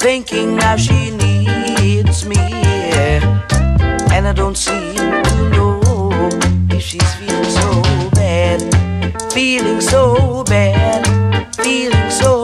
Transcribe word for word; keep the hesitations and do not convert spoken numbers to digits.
thinking now she needs me, and I don't seem to know if she's feeling so bad, feeling so bad, feeling so